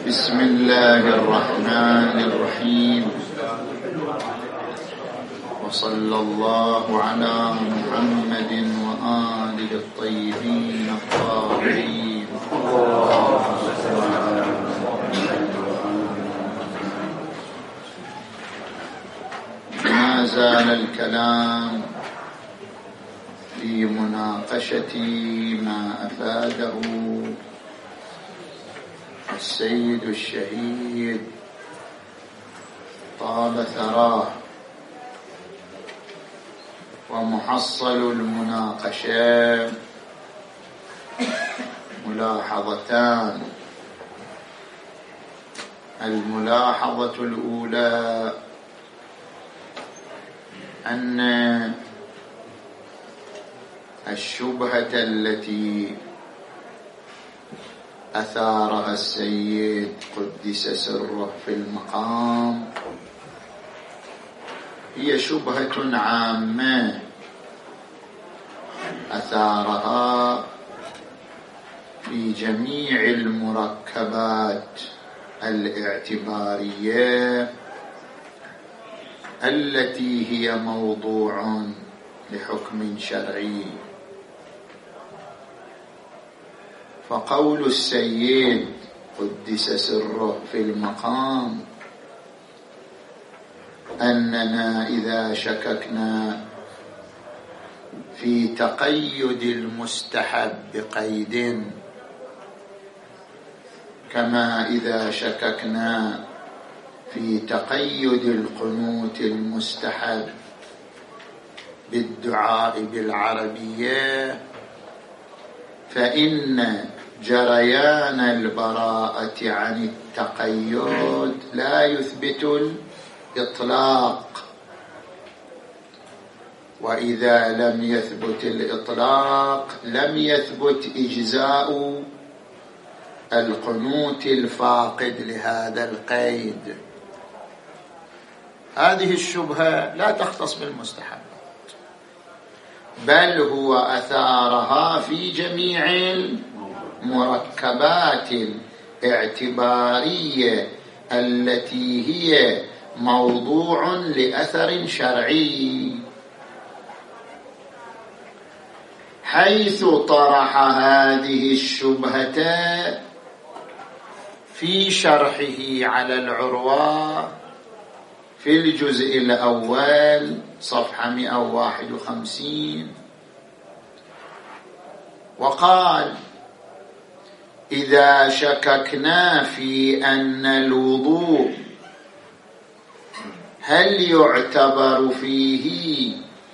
بسم الله الرحمن الرحيم، وصلى الله على محمد وآله الطيبين الطاهرين. ما زال الكلام في مناقشة ما أفاده السيد الشهيد طاب ثراه، ومحصل المناقشة ملاحظتان. الملاحظة الأولى أن الشبهة التي أثارها السيد قدس سره في المقام هي شبهة عامة أثارها في جميع المركبات الاعتبارية التي هي موضوع لحكم شرعي. فقول السيد قدس سره في المقام أننا إذا شككنا في تقيد المستحب بقيد، كما إذا شككنا في تقيد القنوت المستحب بالدعاء بالعربية، فإن جريان البراءة عن التقيد لا يثبت الإطلاق، وإذا لم يثبت الإطلاق لم يثبت إجزاء القنوت الفاقد لهذا القيد. هذه الشبهة لا تختص بالمستحبات، بل هو أثارها في جميع المركبات الاعتبارية التي هي موضوع لأثر شرعي، حيث طرح هذه الشبهة في شرحه على العروة في الجزء الأول صفحة 151، وقال: إذا شككنا في أن الوضوء هل يعتبر فيه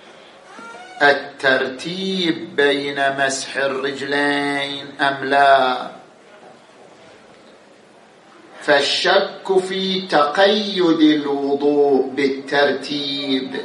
الترتيب بين مسح الرجلين أم لا، فالشك في تقيد الوضوء بالترتيب،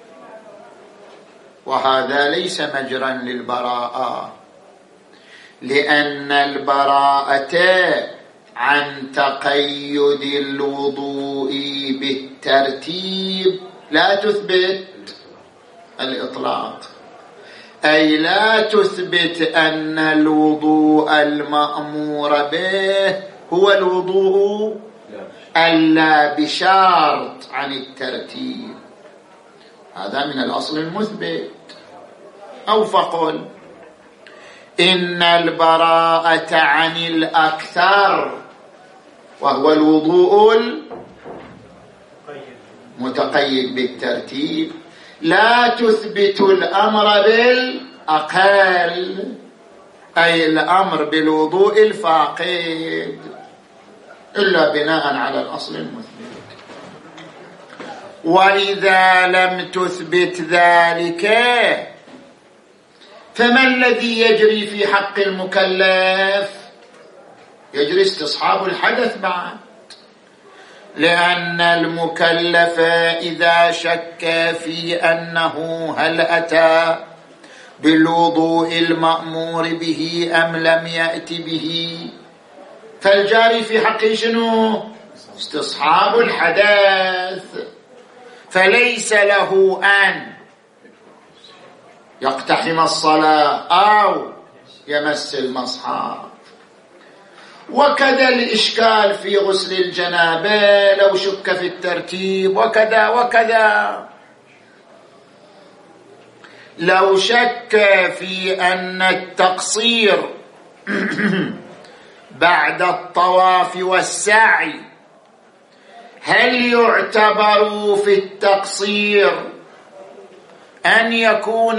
وهذا ليس مجرا للبراءة، لأن البراءة عن تقيد الوضوء بالترتيب لا تثبت الإطلاق، أي لا تثبت أن الوضوء المأمور به هو الوضوء ألا بشرط عن الترتيب. هذا من الأصل المثبت. أو فقل إن البراءة عن الأكثر وهو الوضوء المتقيد بالترتيب لا تثبت الأمر بالأقل، أي الأمر بالوضوء الفاقد، إلا بناء على الأصل المثبت. وإذا لم تثبت ذلك فما الذي يجري في حق المكلف؟ يجري استصحاب الحدث بعد، لأن المكلف إذا شك في أنه هل أتى بالوضوء المأمور به أم لم يأت به، فالجاري في حقه شنو؟ استصحاب الحدث، فليس له أن يقتحم الصلاة أو يمس المصحف. وكذا الإشكال في غسل الجنابة لو شك في الترتيب، وكذا وكذا. لو شك في أن التقصير بعد الطواف والسعي هل يعتبر في التقصير أن يكون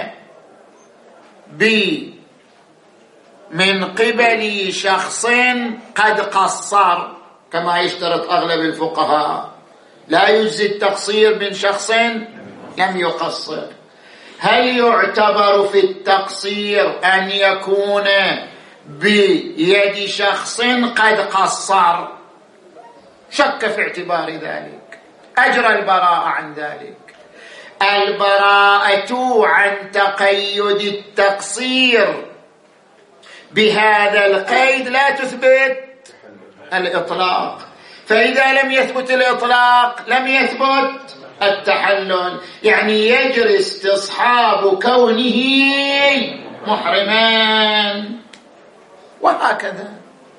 من قبل شخص قد قصر كما يشترط أغلب الفقهاء، لا يجزي التقصير من شخص لم يقصر. هل يعتبر في التقصير أن يكون بيد شخص قد قصر؟ شك في اعتبار ذلك، أجرى البراءة عن ذلك. البراءة عن تقيد التقصير بهذا القيد لا تثبت الإطلاق، فإذا لم يثبت الإطلاق لم يثبت التحلل، يعني يجري استصحاب كونه محرما، وهكذا.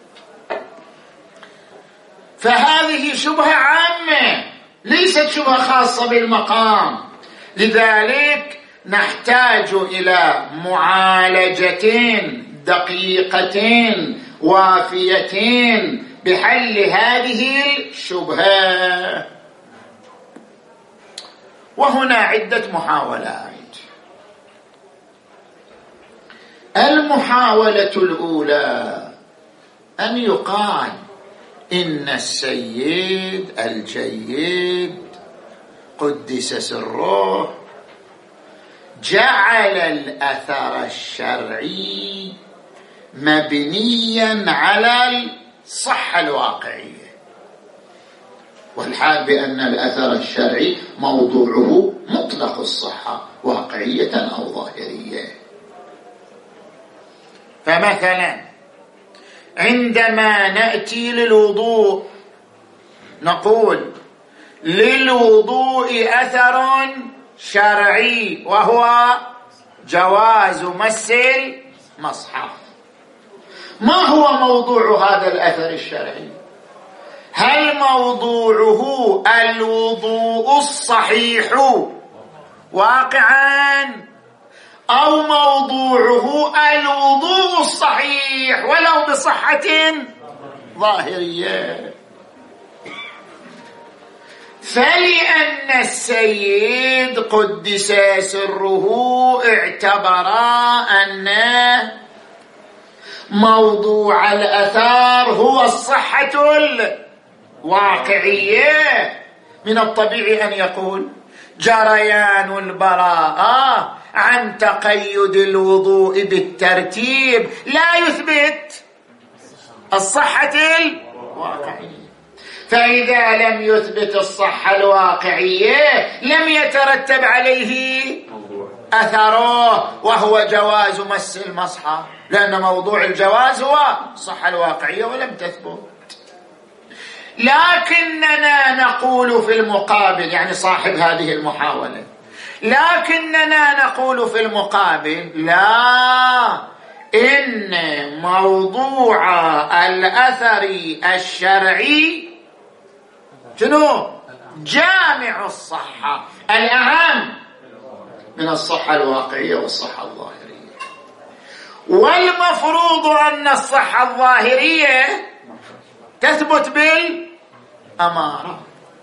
فهذه شبهة عامة ليست شبهة خاصة بالمقام، لذلك نحتاج إلى معالجتين دقيقتين وافيتين بحل هذه الشبهة. وهنا عدة محاولات. المحاولة الأولى أن يقال إن السيد الجيد قدس سره جعل الأثر الشرعي مبنيا على الصحة الواقعية، والحال بأن الأثر الشرعي موضوعه مطلق الصحة واقعية أو ظاهرية. فمثلا عندما نأتي للوضوء نقول للوضوء أثر شرعي وهو جواز مس المصحف. ما هو موضوع هذا الأثر الشرعي؟ هل موضوعه الوضوء الصحيح واقعا، أو موضوعه الوضوء الصحيح ولو بصحة ظاهرية؟ فلأن السيد قدس سره اعتبر أن موضوع الأثار هو الصحة الواقعية، من الطبيعي أن يقول جريان البراءة عن تقيد الوضوء بالترتيب لا يثبت الصحة الواقعية. فإذا لم يثبت الصحة الواقعية لم يترتب عليه أثره وهو جواز مس المصحف، لأن موضوع الجواز هو الصحة الواقعية ولم تثبت. لكننا نقول في المقابل، يعني صاحب هذه المحاولة، لكننا نقول في المقابل لا، إن موضوع الأثر الشرعي شنو؟ جامع الصحة، الأهم من الصحة الواقعية والصحة الظاهرية. والمفروض أن الصحة الظاهرية تثبت بالأمارة،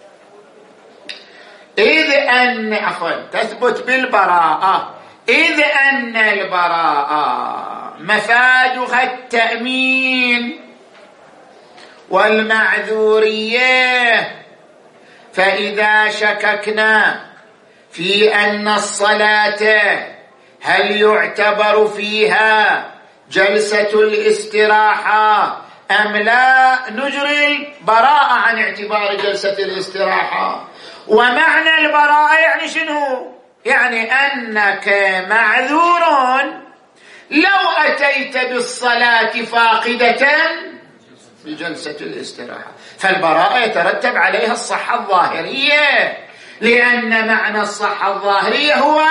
تثبت بالبراءة، إذ أن البراءة مفادها التأمين والمعذورية. فإذا شككنا في أن الصلاة هل يعتبر فيها جلسة الاستراحة أم لا، نجري البراءة عن اعتبار جلسة الاستراحة. ومعنى البراءة يعني شنو؟ يعني أنك معذور لو أتيت بالصلاة فاقدة بجلسة الاستراحة، فالبراءة يترتب عليها الصحة الظاهرية، لأن معنى الصحة الظاهرية هو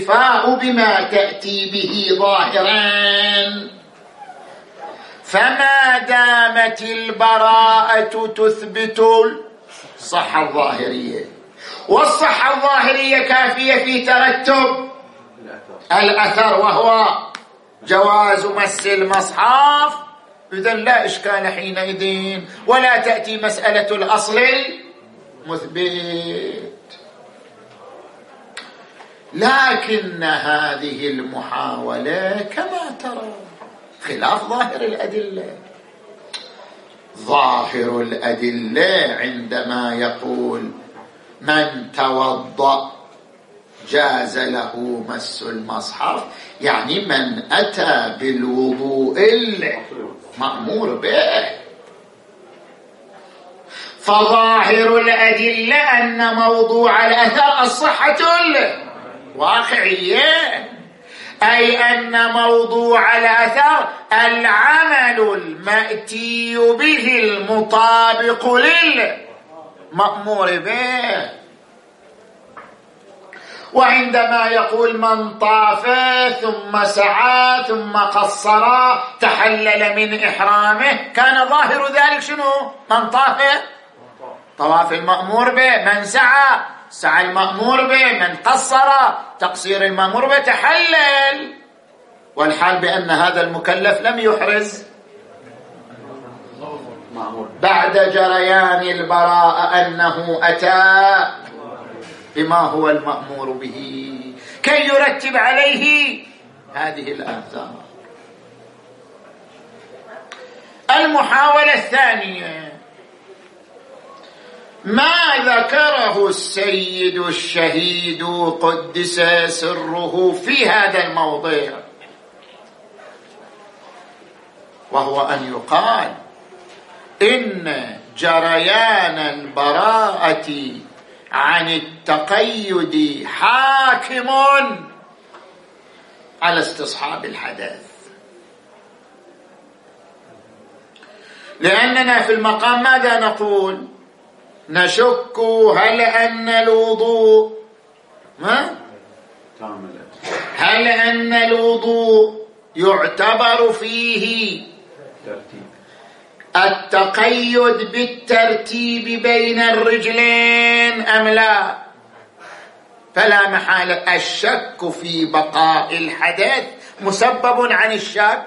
الاكتفاء بما تأتي به ظاهرا. فما ما دامت البراءة تثبت الصحة الظاهرية، والصحة الظاهرية كافية في ترتب الأثر وهو جواز مس المصحف، إذن لا إشكال حينئذ، ولا تأتي مسألة الأصل المثبت. لكن هذه المحاولة كما ترى خلاف ظاهر الأدلة. ظاهر الأدلة عندما يقول من توضأ جاز له مس المصحف، يعني من أتى بالوضوء المأمور به. فظاهر الأدلة أن موضوع الأثر الصحة الواقعية، أي أن موضوع الأثر العمل المأتي به المطابق للمأمور به. وعندما يقول من طاف ثم سعى ثم قصر تحلل من إحرامه، كان ظاهر ذلك شنو؟ من طاف طواف المأمور به، من سعى سعى المأمور به، من قصر تقصير المأمور به تحلل. والحال بأن هذا المكلف لم يحرز بعد جريان البراءة أنه أتى بما هو المأمور به كي يرتب عليه هذه الآثار. المحاولة الثانية ما ذكره السيد الشهيد قدس سره في هذا الموضع، وهو أن يقال إن جريان البراءة عن التقيد حاكم على استصحاب الحدث. لأننا في المقام ماذا نقول؟ نشك هل أن الوضوء هل أن الوضوء يعتبر فيه التقيد بالترتيب بين الرجلين أم لا؟ فلا محالة الشك في بقاء الحدث مسبب عن الشك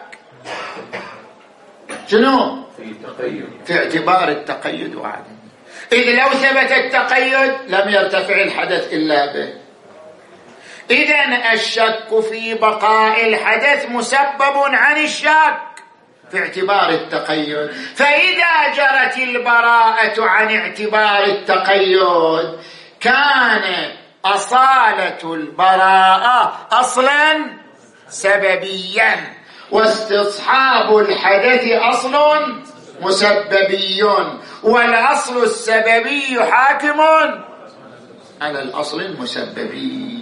شنو؟ في اعتبار التقيد وعدم. إذ لو ثبت التقيد لم يرتفع الحدث إلا به. إذن الشك في بقاء الحدث مسبب عن الشك في اعتبار التقيد. فإذا جرت البراءة عن اعتبار التقيد كان أصالة البراءة أصلا سببيا، واستصحاب الحدث أصل مسببي، والأصل السببي حاكم على الأصل المسببي.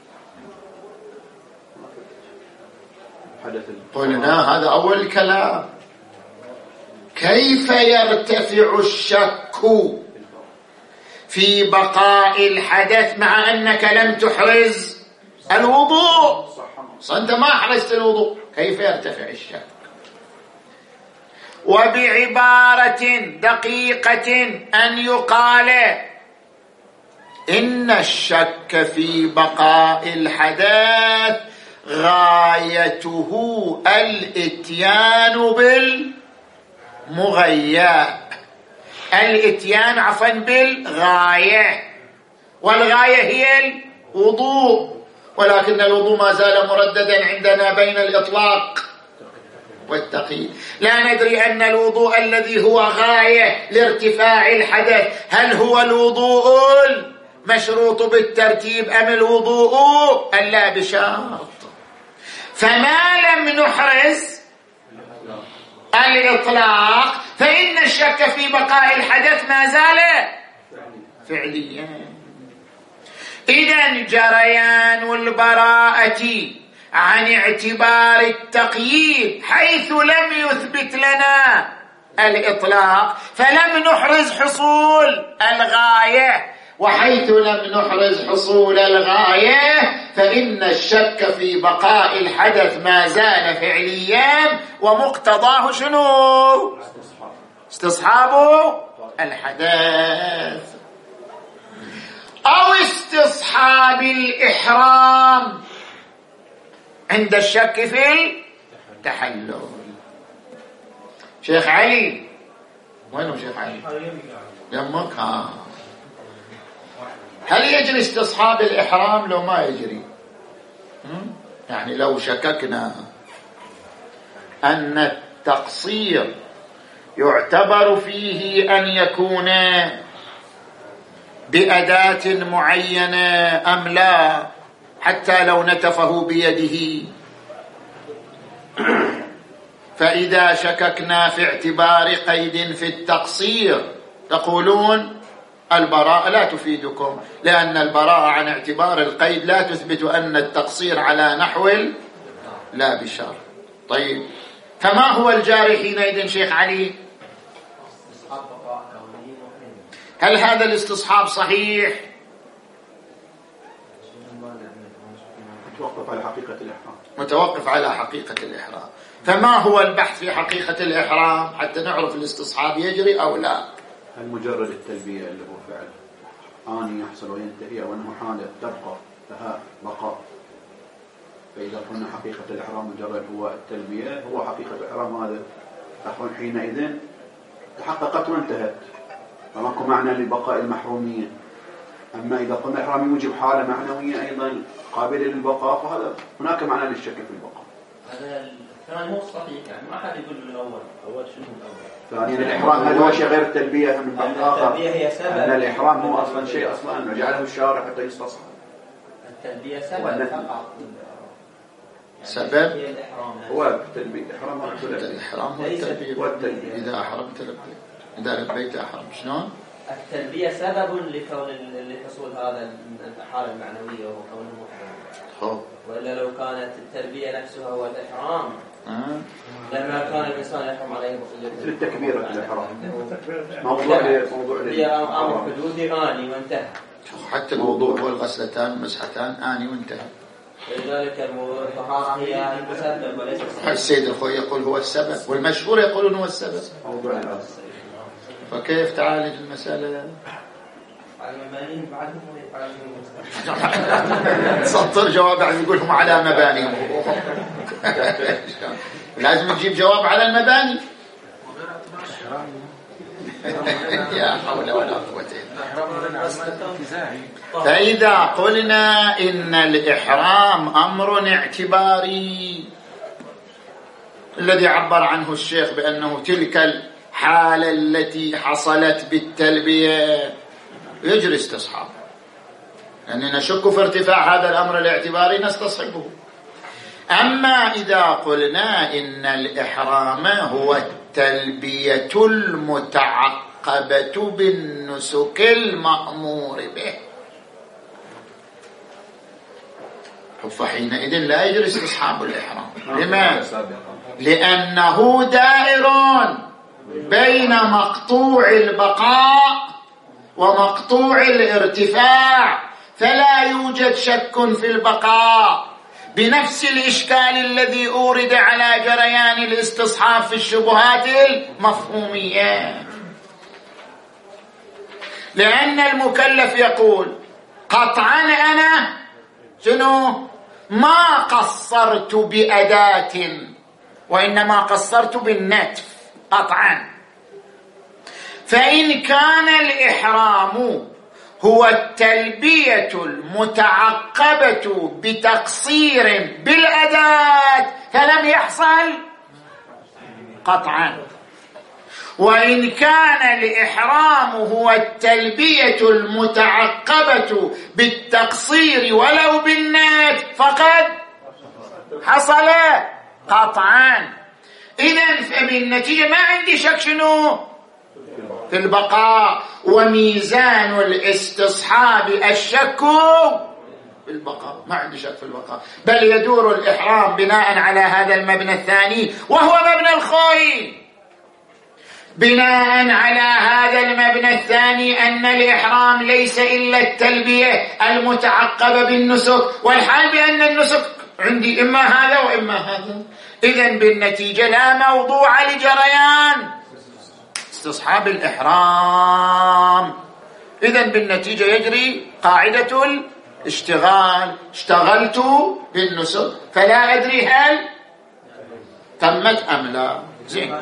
قلنا هذا أول كلام. كيف يرتفع الشك في بقاء الحدث مع أنك لم تحرز الوضوء؟ أنت ما حرزت الوضوء، كيف يرتفع الشك؟ وبعبارة دقيقة أن يقال إن الشك في بقاء الحدث غايته الاتيان بالمغيّة، الاتيان عفوا بالغاية، والغاية هي الوضوء، ولكن الوضوء ما زال مرددا عندنا بين الإطلاق والتقييد. لا ندري أن الوضوء الذي هو غاية لارتفاع الحدث هل هو الوضوء المشروط بالترتيب أم الوضوء اللا بشرط. فما لم نحرز الإطلاق فإن الشك في بقاء الحدث ما زال فعليا. إذن جريان البراءة عن اعتبار التقييد حيث لم يثبت لنا الإطلاق، فلم نحرز حصول الغاية، وحيث لم نحرز حصول الغاية فإن الشك في بقاء الحدث ما زال فعليا ومقتضاه شنو؟ استصحاب الحدث أو استصحاب الإحرام عند الشك في التحلل. شيخ علي وينه شيخ علي؟ يمك هل يجري استصحاب الإحرام لو ما يجري؟ يعني لو شككنا أن التقصير يعتبر فيه أن يكون بأداة معينة أم لا، حتى لو نتفه بيده، فإذا شككنا في اعتبار قيد في التقصير تقولون البراءة لا تفيدكم، لأن البراءة عن اعتبار القيد لا تثبت أن التقصير على نحو لا بشر. طيب فما هو الجاري حينئذ شيخ علي؟ هل هذا الاستصحاب صحيح؟ متوقف على حقيقة الإحرام. متوقف على حقيقة الإحرام. فما هو البحث في حقيقة الإحرام حتى نعرف الاستصحاب يجري أو لا؟ هل مجرد التلبية اللي هو فعل آني يحصل وينتهي، أو أنه حالة تبقى لها بقاء؟ فإذا قلنا حقيقة الإحرام مجرد هو التلبية، هو حقيقة الإحرام هذا أخوان حينئذ تحققت وانتهت، فماكو معنى لبقاء المحرومية. أما إذا قلنا الإحرام يوجب حالة معنوية أيضا قابلة للبقاء، فهذا هناك معنى للشك في البقاء. هذا الثاني مو صحيح، يعني ما حد يقول الأول. أول شنو الأول؟ ثانيا الإحرام هل هو شيء غير التلبية من آخر؟ التلبية هي سبب. أن الإحرام هو أصلا شيء أصلا جعله الشارع حتى يستصحب. التلبية سبب فقط. سبب هو التلبية. الإحرام هو التلبية. إذا أحرمت لبيت، إذا لبيت أحرم. شلون؟ التلبية سبب لحصول هذا الحالة المعنوية وهو كونه محرم. وإلا لو كانت التلبية نفسها هو الإحرام لما كان الإنسان يحرم عليه التكبير الإحرام. موضوع هي أمر حدودي آني وانتهى. حتى الموضوع هو الغسلتان مسحتان آني وانتهى. لذلك الموضوع الطهارة هي المسبب وليس السبب. السيد الخوي يقول هو السبب، والمشهور يقولون هو السبب. فكيف تعالج المسألة؟ على مبانيهم بعدهم سطر جواب عن يقولهم على مبانيهم. لازم نجيب جواب على المباني. يا حول ولا قوة إلا بالله. فإذا قلنا إن الإحرام أمر اعتباري الذي عبر عنه الشيخ بأنه تلك الحالة التي حصلت بالتلبية يجري استصحاب، يعني نشك في ارتفاع هذا الأمر الاعتباري نستصحبه. أما إذا قلنا إن الإحرام هو التلبية المتعقبة بالنسك المأمور به، فحينئذ لا يجري استصحاب الإحرام. لماذا؟ لأنه دائر بين مقطوع البقاء ومقطوع الارتفاع، فلا يوجد شك في البقاء بنفس الإشكال الذي أورد على جريان الاستصحاب في الشبهات المفهومية. لأن المكلف يقول قطعا أنا شنو؟ ما قصرت بأداة وإنما قصرت بالنتف قطعا. فإن كان الإحرام هو التلبية المتعقبة بتقصير بالأداة فلم يحصل قطعا، وإن كان الإحرام هو التلبية المتعقبة بالتقصير ولو بالنات فقد حصل قطعا. إذن فبالنتيجة ما عندي شك شنو في البقاء، وميزان الاستصحاب الشك في البقاء، ما عندي شك في البقاء، بل يدور الإحرام بناء على هذا المبنى الثاني وهو مبنى الخوي، بناء على هذا المبنى الثاني أن الإحرام ليس إلا التلبية المتعقبة بالنسك، والحال بأن النسك عندي إما هذا وإما هذا. إذن بالنتيجة لا موضوع لجريان استصحاب الإحرام. إذن بالنتيجة يجري قاعدة الاشتغال، اشتغلت بالنسك فلا أدري هل تمت أم لا. زين.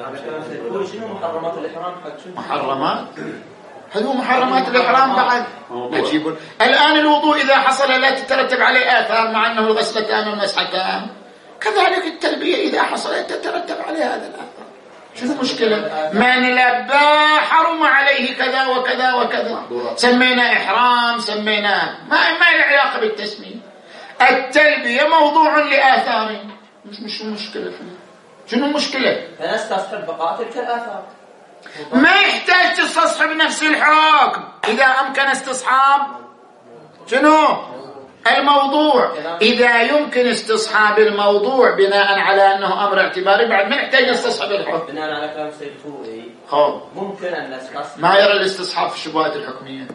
شنو محرمات الإحرام؟ محرمات هذو محرمات الإحرام بعد نجيب. الآن الوضوء إذا حصل لا تترتب عليه آثار مع أنه الغسلتان والمسحتان، كذلك التلبية إذا حصلت تترتب عليه هذا الآثار. شنو المشكلة؟ من لبى حرم عليه كذا وكذا وكذا، سمينا إحرام سمينا ما له علاقة بالتسمية. التلبية موضوع لآثار، مش مشكلة فيه. شنو المشكلة؟ فنستصحب بقاء تلك الآثار، ما يحتاج تستصحب نفس الحكم إذا أمكن استصحاب شنو؟ الموضوع. إذا يمكن استصحاب الموضوع بناء على أنه أمر اعتباري بعد ما يحتاج نستصحب الحكم. بناء على كلام السيد الخوئي ممكن أن نستصحب. ما يرى الاستصحاب في الشبهات الحكمية.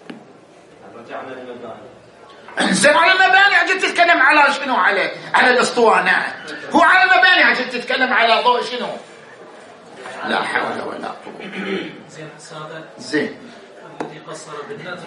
رجعنا للمباني. زين على المباني عجل تتكلم على شنو؟ على الاسطوانات. هو على المباني عجل تتكلم على ضوء شنو؟ لا حول ولا قوة. زين سادة. زين. الذي قصر بالنذر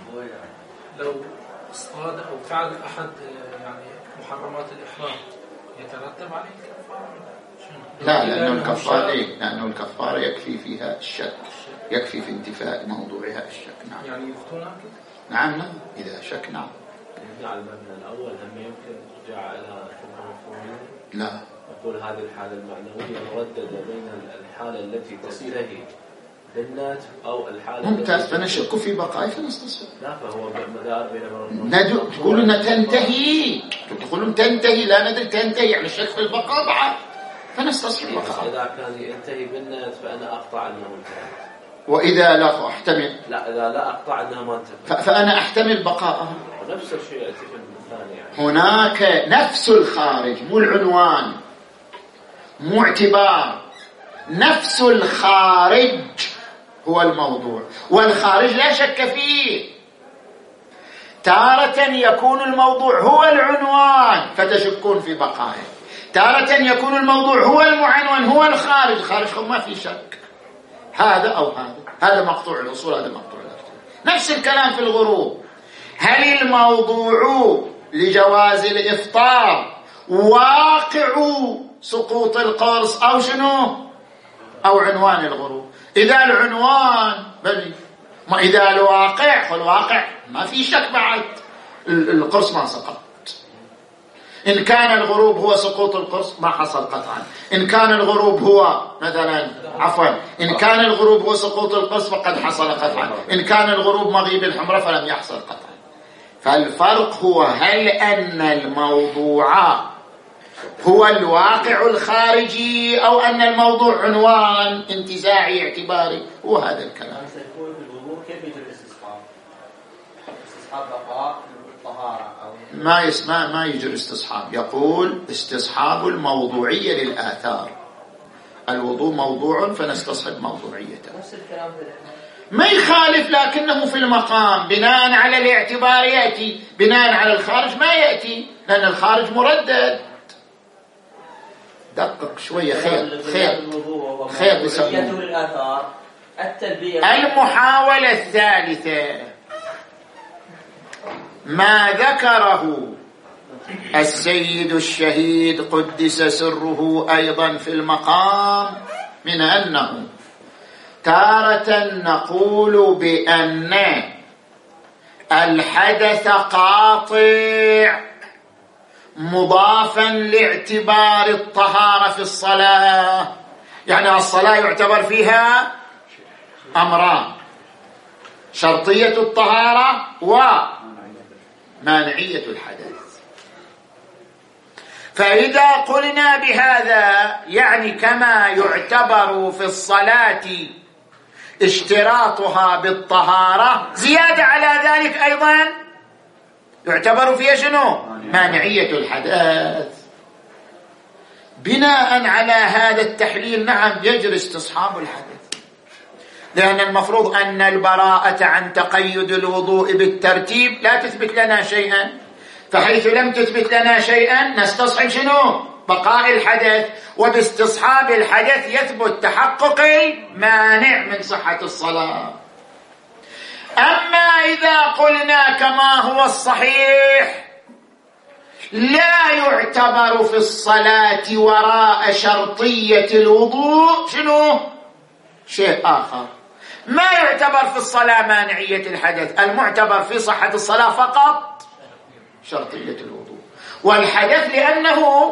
لو اصطاد أو فعل أحد يعني محرمات الإحرام يترتب عليه الكفارة؟ لا، لأنه الكفارة يكفي فيها الشك، يكفي في انتفاء موضوعها الشك. نعم. يعني يفتون هكذا؟ نعم إذا شك. نعم. على المبنى الأول هم يمكن رجع على مفهومين؟ لا. أقول هذه الحالة المعنوية مرددة بين الحالة التي تنتهي بالنات أو الحالة ممتاز. فنشك في بقاء فنستصحب. لا، فهو مدار بين تقولون تنتهي، تقولون تنتهي، لا ندري تنتهي يعني الشك في البقاء بعد فنستصحب البقاء. إذا كان ينتهي بالنات فأنا أقطع أنه انتهى، وإذا لا أحتمل. لا، إذا لا أقطع أنها ما انتهى فأنا أحتمل بقاءها. نفس الشيء يأتي في المثال يعني. هناك نفس الخارج، مو العنوان، مو اعتبار، نفس الخارج هو الموضوع، والخارج لا شك فيه. تارة يكون الموضوع هو العنوان فتشكون في بقائه، تارة يكون الموضوع هو المعنون هو الخارج. الخارج ما في شك، هذا أو هذا مقطوع الأصول، هذا مقطوع الأصول. نفس الكلام في الغروب. هل الموضوع لجواز الإفطار واقع سقوط القرص أو شنو؟ أو عنوان الغروب؟ إذا العنوان بلي، ما إذا الواقع، فالواقع ما في شك بعد القرص ما سقط. إن كان الغروب هو سقوط القرص ما حصل قطعا. إن كان الغروب هو مثلا إن كان الغروب هو سقوط القرص فقد حصل قطعا. إن كان الغروب مغيب الحمرة فلم يحصل قطعا. فالفرق هو هل أن الموضوع هو الواقع الخارجي أو أن الموضوع عنوان انتزاعي اعتباري. هو هذا الكلام. كيف يجب الاستصحاب؟ استصحاب بقاء الطهارة أو ما يجري استصحاب. يقول استصحاب الموضوعية للآثار. الوضوء موضوع فنستصحب موضوعيته. نفس الكلام ما يخالف، لكنه في المقام بناء على الاعتبار يأتي، بناء على الخارج ما يأتي، لأن الخارج مردد. دقق شوية. خير للآثار. المحاولة الثالثة ما ذكره السيد الشهيد قدس سره أيضا في المقام من أنه تارة نقول بأن الحدث قاطع مضافا لاعتبار الطهارة في الصلاة. يعني الصلاة يعتبر فيها أمران: شرطية الطهارة ومانعية الحدث. فإذا قلنا بهذا يعني كما يعتبر في الصلاة اشتراطها بالطهارة، زيادة على ذلك أيضا يعتبر فيها شنو؟ مانعية الحدث. بناء على هذا التحليل نعم يجري استصحاب الحدث، لأن المفروض أن البراءة عن تقيد الوضوء بالترتيب لا تثبت لنا شيئا، فحيث لم تثبت لنا شيئا نستصحب شنو؟ بقاء الحدث، وباستصحاب الحدث يثبت تحقق المانع من صحة الصلاة. أما إذا قلنا كما هو الصحيح لا يعتبر في الصلاة وراء شرطية الوضوء شنو؟ شيء آخر، ما يعتبر في الصلاة مانعية الحدث، المعتبر في صحة الصلاة فقط شرطية الوضوء، والحدث لأنه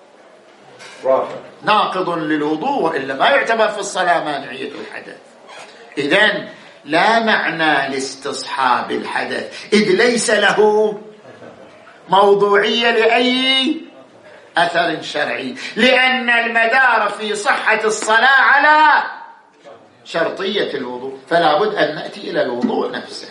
ناقض للوضوء، وإلا ما يعتبر في الصلاة مانعية الحدث. إذن لا معنى لاستصحاب الحدث إذ ليس له موضوعية لأي أثر شرعي، لأن المدار في صحة الصلاة على شرطية الوضوء، فلا بد أن نأتي إلى الوضوء نفسه.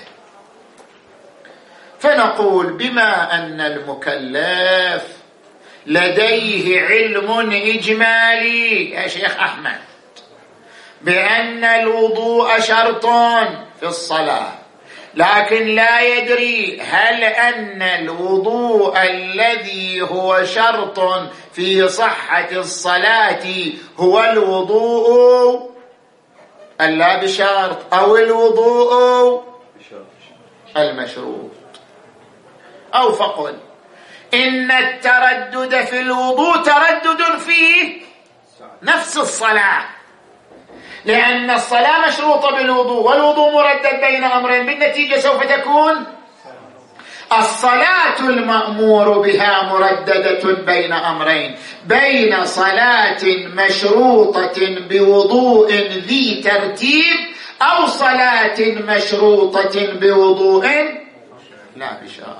فنقول بما أن المكلف لديه علم إجمالي يا شيخ أحمد بأن الوضوء شرط في الصلاة، لكن لا يدري هل أن الوضوء الذي هو شرط في صحة الصلاة هو الوضوء اللا بشرط أو الوضوء المشروط، أو فقل إن التردد في الوضوء تردد في نفس الصلاة، لأن الصلاة مشروطة بالوضوء والوضوء مردد بين أمرين، بالنتيجة سوف تكون الصلاة المأمور بها مرددة بين أمرين، بين صلاة مشروطة بوضوء ذي ترتيب أو صلاة مشروطة بوضوء لا بشرط.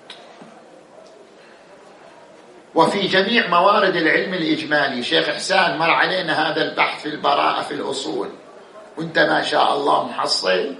وفي جميع موارد العلم الإجمالي شيخ إحسان مر علينا هذا البحث في البراءة في الأصول وانت ما شاء الله محصل.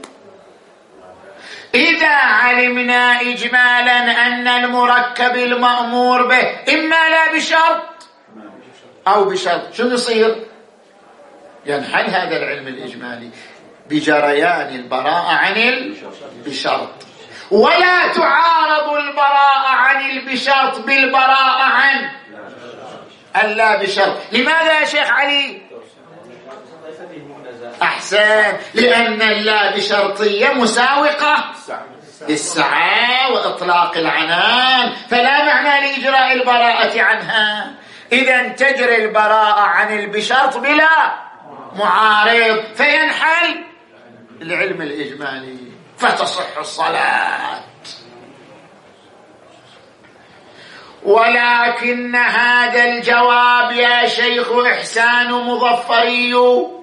إذا علمنا إجمالا أن المركب المأمور به إما لا بشرط أو بشرط، شو يصير؟ ينحل هذا العلم الإجمالي بجريان البراءة عن بشرط، ولا تعارض البراءة عن البشرط بالبراءة عن اللا بشرط. لماذا يا شيخ علي؟ أحسن، لأن اللا بشرطية مساوقة للسعى وإطلاق العنان، فلا معنى لإجراء البراءة عنها. إذن تجري البراءة عن البشرط بلا معارض، فينحل العلم الإجمالي فتصح الصلاة. ولكن هذا الجواب يا شيخ إحسان مظفري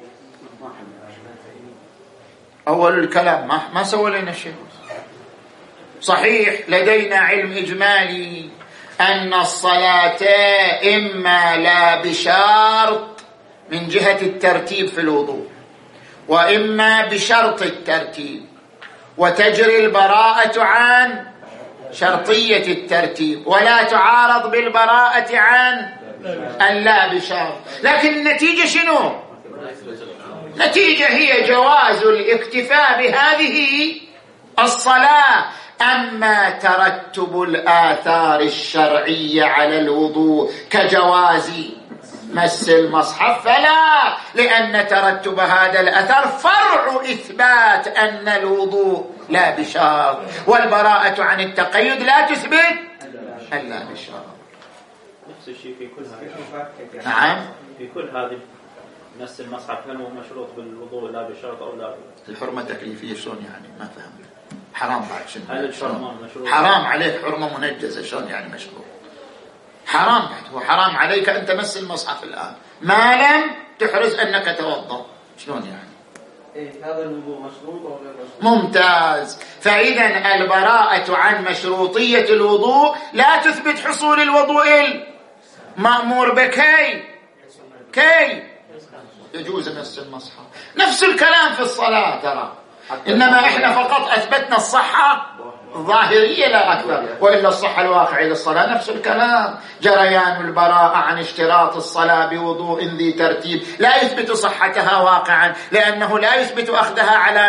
أول الكلام ما سوى لنا الشيخ. صحيح لدينا علم إجمالي أن الصلاة إما لا بشرط من جهة الترتيب في الوضوء وإما بشرط الترتيب، وتجري البراءة عن شرطية الترتيب ولا تعارض بالبراءة عن اللا بشرط. لكن النتيجة شنو؟ نتيجة هي جواز الاكتفاء بهذه الصلاة. أما ترتب الآثار الشرعية على الوضوء كجواز مس المصحف فلا، لأن ترتب هذا الأثر فرع إثبات أن الوضوء لا بشرط، والبراءة عن التقيد لا تثبت ألا بشرط. نفس الشيء في كل هذه. نعم في كل هذه مس المصحف هل هو مشروط بالوضوء لا بشرط أو لا؟ الحرمة تكليفية شلون يعني؟ ما فهمت. حرام بعد شنو؟ هل الحرمة مشروط؟ حرام عليك حرمة منجزة شلون يعني مشروط؟ حرام بعد، هو حرام عليك أن تمس المصحف الآن ما لم تحرز أنك توضأ، شلون يعني؟ هذا الوضوء مشروط أو غير مشروط؟ ممتاز. فإذا البراءة عن مشروطية الوضوء لا تثبت حصول الوضوء المأمور بكي يجوز مس المصحف. نفس الكلام في الصلاة ترى، إنما إحنا فقط أثبتنا الصحة ظاهرية لا أكثر، وإلا الصحة الواقعية للصلاة نفس الكلام. جريان البراءة عن اشتراط الصلاة بوضوء ذي ترتيب لا يثبت صحتها واقعا، لأنه لا يثبت أخذها على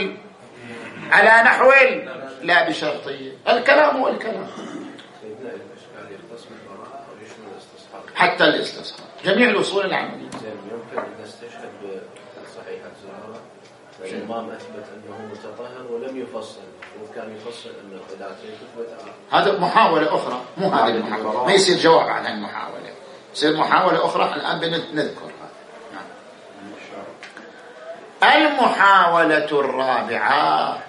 نحو لا بشرطية. الكلام هو الكلام. حتى الاستصحاب جميع الأصول العملية. يمكن أن نستشهد بصحيح الزهرة الإمام أثبت أنه متطهر ولم يفصل، وكان يفصل أنه إذا تثبت. هذا محاولة أخرى، مو هذه المحاولة، ما يصير جواب عن المحاولة، يصير محاولة أخرى الآن بنذكرها. المحاولة الرابعة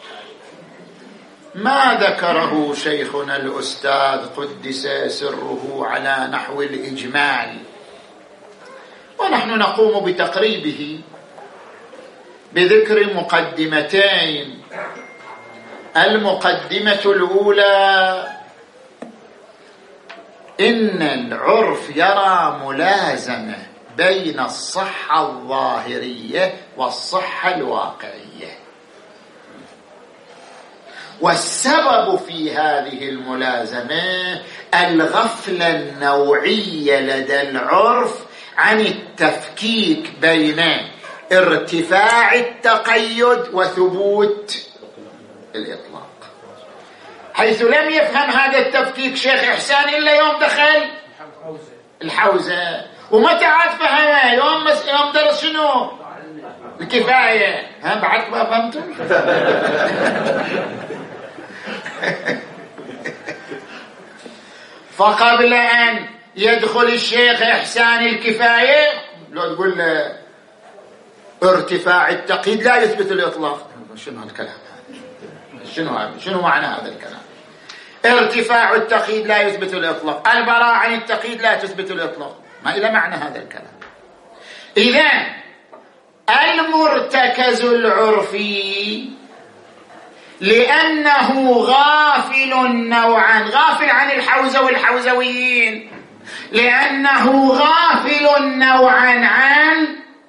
ما ذكره شيخنا الأستاذ قدس سره على نحو الإجمال، ونحن نقوم بتقريبه بذكر مقدمتين. المقدمة الأولى: إن العرف يرى ملازمة بين الصحة الظاهرية والصحة الواقعية، والسبب في هذه الملازمة الغفلة النوعية لدى العرف عن التفكيك بين ارتفاع التقيد وثبوت الإطلاق، حيث لم يفهم هذا التفكيك شيخ إحسان إلا يوم دخل الحوزة. ومتى عاد فهمه؟ يوم درس شنو؟ الكفاية. بعد ما فهمتم؟ فقبل أن يدخل الشيخ إحسان الكفاية لو تقول له ارتفاع التقييد لا يثبت الإطلاق، شنو هالكلام؟ شنو معنى هذا الكلام؟ ارتفاع التقييد لا يثبت الإطلاق، البراءة عن التقييد لا تثبت الإطلاق، ما إلى معنى هذا الكلام. إذن المرتكز العرفي لأنه غافل نوعا، غافل عن الحوزة والحوزويين، لأنه غافل نوعا عن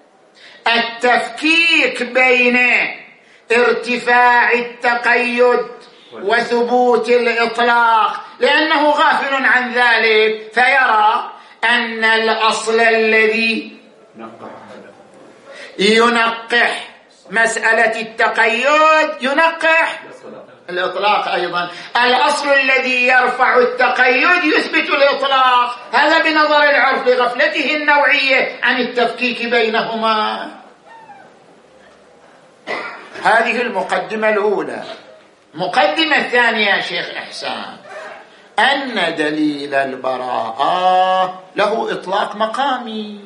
التفكيك بين ارتفاع التقيد وثبوت الإطلاق، لأنه غافل عن ذلك، فيرى أن الأصل الذي ينقح مسألة التقيد ينقح الإطلاق أيضا. الأصل الذي يرفع التقيد يثبت الإطلاق، هذا بنظر العرف لغفلته النوعية عن التفكيك بينهما. هذه المقدمة الأولى. مقدمة الثانية يا شيخ إحسان: أن دليل البراءة له إطلاق مقامي،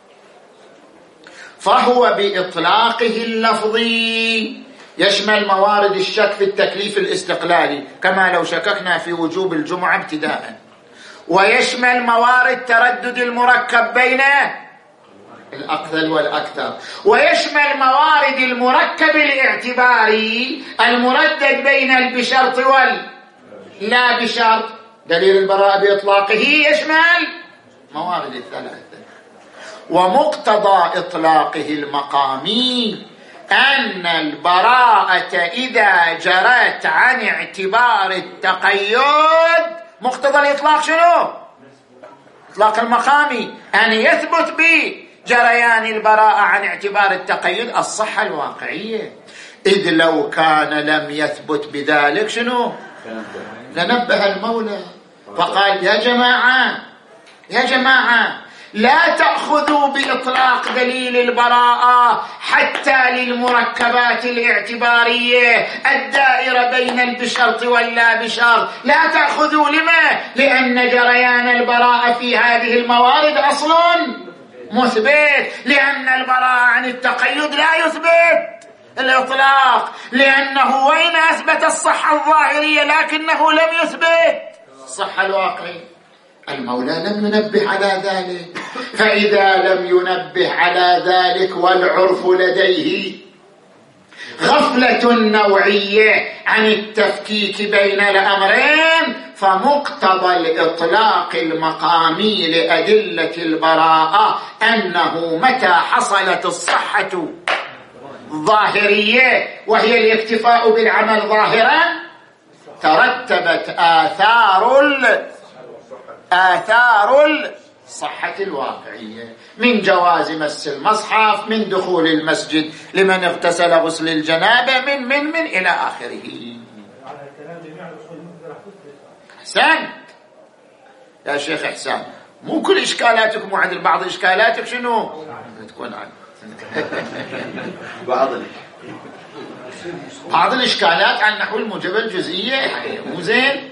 فهو بإطلاقه اللفظي يشمل موارد الشك في التكليف الاستقلالي كما لو شككنا في وجوب الجمعة ابتداء، ويشمل موارد تردد المركب بين الأقل والأكثر، ويشمل موارد المركب الاعتباري المردد بين بشرط واللا بشرط. دليل البراءة بإطلاقه يشمل موارد الثلاثة. ومقتضى إطلاقه المقامي أن البراءة إذا جرت عن اعتبار التقيد، مقتضى الإطلاق شنو؟ إطلاق المقامي أن يثبت بجريان البراءة عن اعتبار التقيد الصحة الواقعية، إذ لو كان لم يثبت بذلك شنو؟ لنبه المولى فقال: يا جماعة لا تأخذوا بإطلاق دليل البراءة حتى للمركبات الاعتبارية الدائرة بين بشرط واللا بشرط، لا تأخذوا. لما؟ لأن جريان البراءة في هذه الموارد أصل مثبت، لأن البراءة عن التقيد لا يثبت الإطلاق، لأنه وين أثبت الصحة الظاهرية لكنه لم يثبت الصحة الواقعية. المولى لم ينبه على ذلك، فإذا لم ينبه على ذلك والعرف لديه غفلة نوعية عن التفكيك بين الأمرين، فمقتضى الإطلاق المقامي لأدلة البراءة أنه متى حصلت الصحة ظاهرية وهي الاكتفاء بالعمل ظاهرا، ترتبت آثار الصحة الواقعية، من جواز مس المصحف، من دخول المسجد لمن اغتسل غسل الجنابة، من إلى آخره. أحسنت يا شيخ إحسان، مو كل إشكالاتكم وعند البعض إشكالاتك شنو تكون عنه بعض الإشكالات عن نحو الموجبة الجزئية مو زين.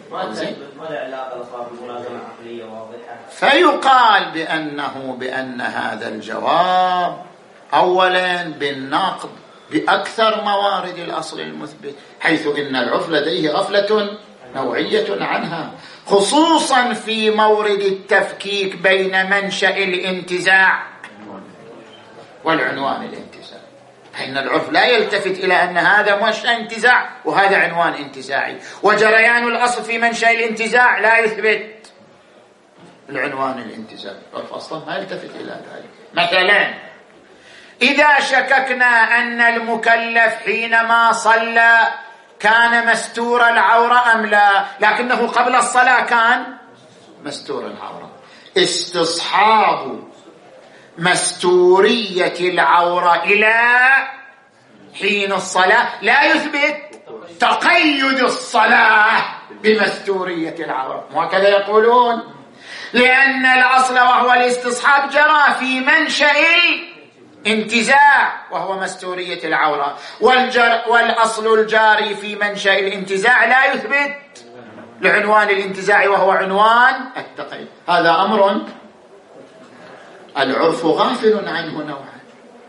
فيقال بأن هذا الجواب أولا بالنقد بأكثر موارد الأصل المثبت، حيث إن العرف لديه غفلة نوعية عنها، خصوصا في مورد التفكيك بين منشأ الانتزاع والعنوان الانتزاعي، فإن العرف لا يلتفت إلى أن هذا منشأ انتزاع وهذا عنوان انتزاعي، وجريان الأصل في منشأ الانتزاع لا يثبت العنوان الانتزاعي، العرف أصلا ما يلتفت إلى ذلك. مثلا إذا شككنا أن المكلف حينما صلى كان مستور العورة أم لا، لكنه قبل الصلاة كان مستور العورة، استصحاب مستورية العورة إلى حين الصلاة لا يثبت تقيد الصلاة بمستورية العورة، وهكذا يقولون، لأن الأصل وهو الاستصحاب جرى في منشأ الانتزاع وهو مستورية العورة، والأصل الجاري في منشأ الانتزاع لا يثبت لعنوان الانتزاع وهو عنوان التقييد. هذا أمر العرف غافل عنه نوعا.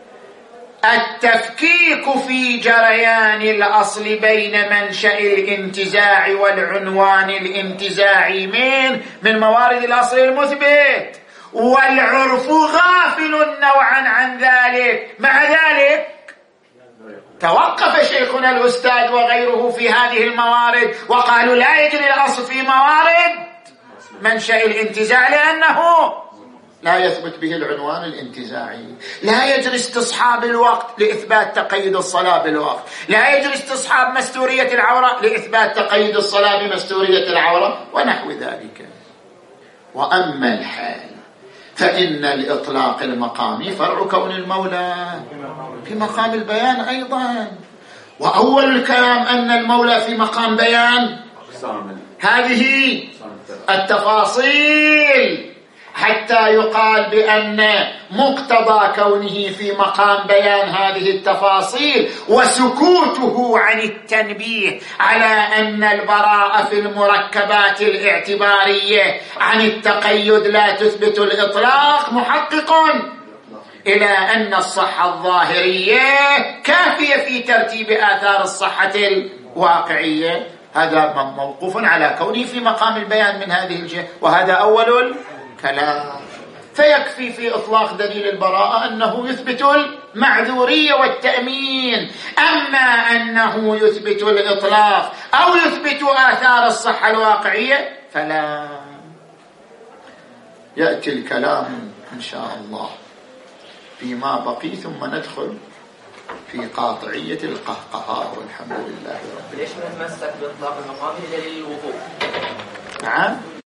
التفكيك في جريان الأصل بين منشأ الانتزاع والعنوان الانتزاعي من موارد الأصل المثبت، والعرف غافل نوعا عن ذلك. مع ذلك توقف شيخنا الأستاذ وغيره في هذه الموارد وقالوا لا يجري الأصل في موارد منشأ الانتزاع لأنه لا يثبت به العنوان الانتزاعي، لا يجري استصحاب الوقت لإثبات تقيد الصلاة بالوقت، لا يجري استصحاب مستورية العورة لإثبات تقيد الصلاة بمستورية العورة ونحو ذلك. وأما الحال فإن الإطلاق المقامي فرع كون المولى في مقام البيان أيضا، وأول الكلام أن المولى في مقام بيان هذه التفاصيل، حتى يقال بأن مقتضى كونه في مقام بيان هذه التفاصيل وسكوته عن التنبيه على أن البراءة في المركبات الاعتبارية عن التقيد لا تثبت الإطلاق محقق إلى أن الصحة الظاهرية كافية في ترتيب آثار الصحة الواقعية. هذا موقوف على كونه في مقام البيان من هذه الجهة، وهذا أول الكلام. فيكفي في إطلاق دليل البراءة أنه يثبت المعذورية والتأمين، أما أنه يثبت الإطلاق أو يثبت آثار الصحة الواقعية فلا. يأتي الكلام إن شاء الله فيما بقي، ثم ندخل في قاطعية القهقهاء، والحمد لله رب العالمين. ليش نتمسك بإطلاق المقام دليل الوقوع؟ نعم.